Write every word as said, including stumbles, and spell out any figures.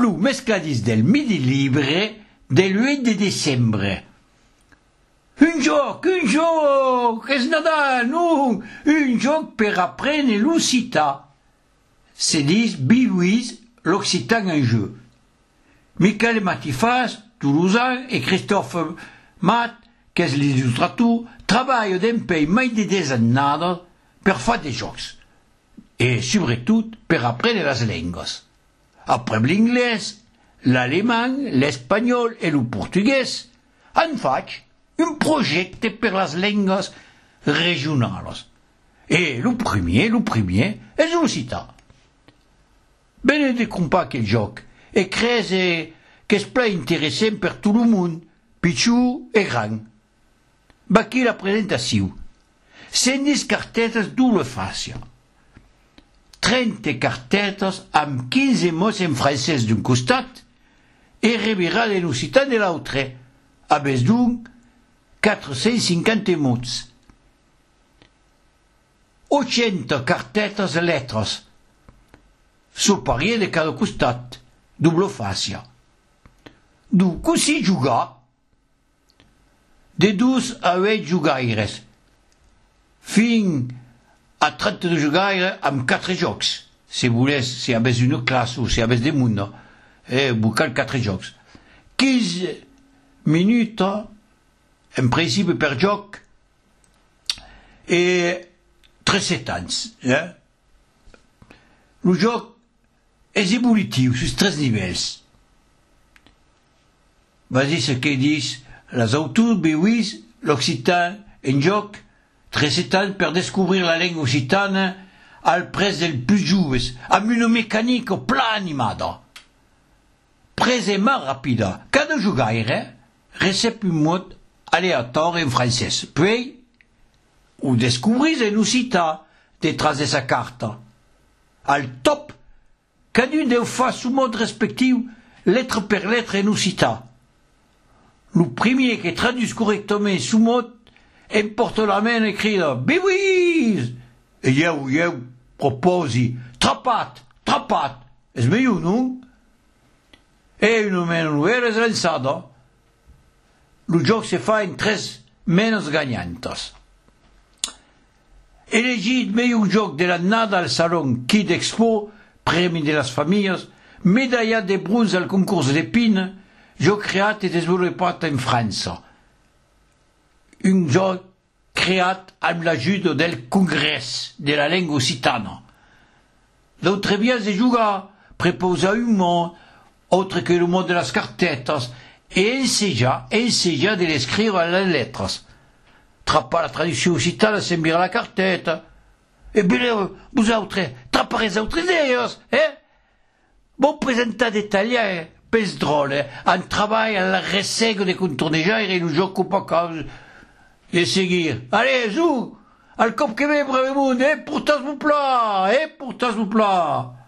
lu mescladis del midi libre del huit de dicembre. Un joc, un joc, és Nadal, non, un joc per apprendre l'occità. Se dis Bilouise, l'occitan en jeu. Michael Matifas, toulousain, et Christophe Matt, que és l'il·lustrator, treballa d'empeny mai de desannada per fer de jocs. Et, sobretot, per aprendre les llengües. Après l'inglès, l'allemand, l'espanyol i el portuguès, en faig un projecte per les llengües regionals. Et el primer, el primer, és l'occità. Ben de comprar aquell joc, e crese que és ple interessant per tot el món, pitjor e gran. Va aquí la presentació. cent dix cartetes doble fàcia. trenta cartetes amb quinze mots en francès d'un costat e reviral en occitan de l'altre, a més d'un quatre-cents cinquanta mots. ottanta cartetes de lettres, superior de cada costat, doble fàcia. Du così jugar, de dos a huit jugaires, fins a trenta-dos jugaires amb quatre jocs. Si voleu, si avez una classe o si avez de monde, eh, buscar quatre jocs. quinze minuts, en principi per joc, e tres anys. Eh? El joc és evolutiu, sus tres nivells. Va dir ce que dis les autors Bilouise, l'occitan en joc, tres anys per descobrir la llengua occitana al pres dels plus joves, amb una mecànica pla animada. Presément ràpida. Cada jugaire recep un mot aleatori en francès. Puis, ho descobrís en occità detrás de sa carta. Al top, cadun deu fa su mot respectiu, lettre per lettre en occità. Le premier que traduit correctement su mot emporte la main écrire Bilouise. Et eu, eu proposi trapat, trapat. És millor, non? E una mena nouvelle és lançada. El joc se fa en tres menes ganyantes. Elegit millor joc de l'annada al Salon Kid Expo, premi de les familles, medallat de bronze al concurs de Pine, joc creat i desenvolupat en França. Un joc creat amb l'ajuda del Congrés de la llengua occitana. D'autres vies de jugar, preposar un mot, autre que le mot de les cartetes, et ensejar, ensejar de l'escrire a les lettres. Trapar la traducció occitana s'enviar la carteta. E bé, vosaltres, trapar les autres idees, eh? Bon presentar detallat, pes drôle, eh? En treball a la ressega de contornejar i el joc cap a causa de seguir. Allez, zou, al cop que ve, brave monde, eh? Portez-vous plat, eh? Portez-vous plat.